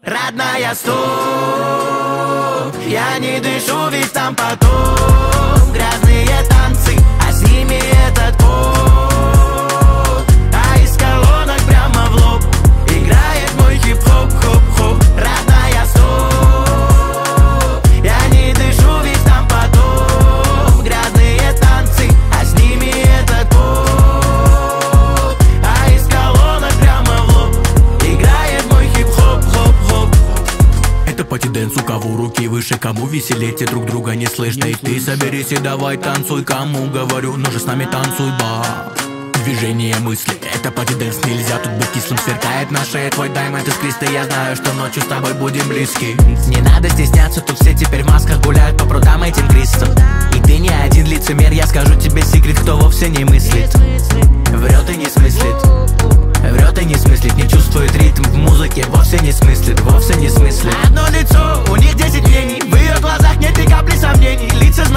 Родная, стоп, я не дышу, ведь там потом грязные танцы, а с ними этот кот. А из колонок прямо в лоб играет мой хип-хоп, хоп-хоп. Родная, стоп, я не дышу, ведь там потом грязные танцы, а с ними этот кот. А из колонок прямо в лоб играет мой хип-хоп, хоп-хоп. Это пати-дэнс, у кого руки выше, кому веселее, те друг друга не слышно. И ты соберись и давай танцуй, кому говорю, ну же с нами танцуй, ба. Движение мысли, это пати-дэнс, нельзя тут быть кислым. Сверкает на шее твой даймонд искристый, я знаю, что ночью с тобой будем близки. Не надо стесняться, тут все теперь в масках гуляют по прудам этим Кристом. И ты не один лицемер, я скажу тебе секрет, кто вовсе не мыслит. Врет и не смыслит, врет и не смыслит, не чувствует ритм в музыке, вовсе не смыслит, вовсе не смыслит. Одно лицо, у них 10 мнений, в ее глазах нет ни капли сомнений. Лица